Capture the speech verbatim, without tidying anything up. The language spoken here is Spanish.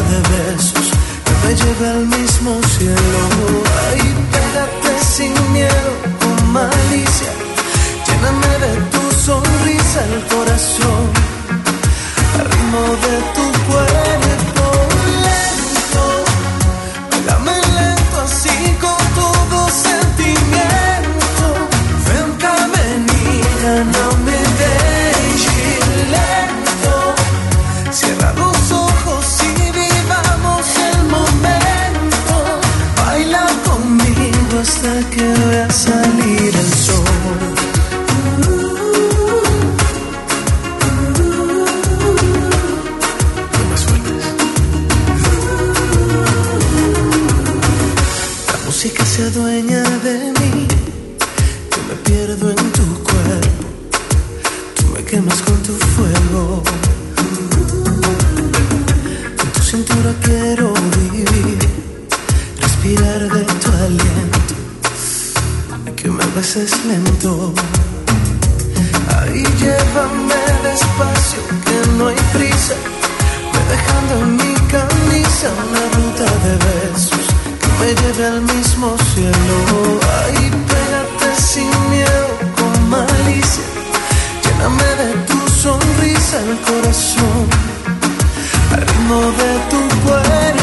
de besos que me lleve al mismo cielo. Ay, pégate sin miedo, con malicia, lléname de tu sonrisa el corazón, al ritmo de tu cuerpo lento, pégame lento así con todo sentimiento. Ven caminita, no me dejes lento, cierra los ojos y vivamos el momento. Baila conmigo hasta que vea salir el sol. Música se adueña de mí, yo me pierdo en tu cuerpo, tú me quemas con tu fuego. En tu cintura quiero vivir, respirar de tu aliento, que me beses lento. Ahí llévame despacio, que no hay prisa, ve dejando en mi camisa una ruta de besos me lleve al mismo cielo. Ay, pégate sin miedo, con malicia, lléname de tu sonrisa el corazón, al ritmo de tu cuerpo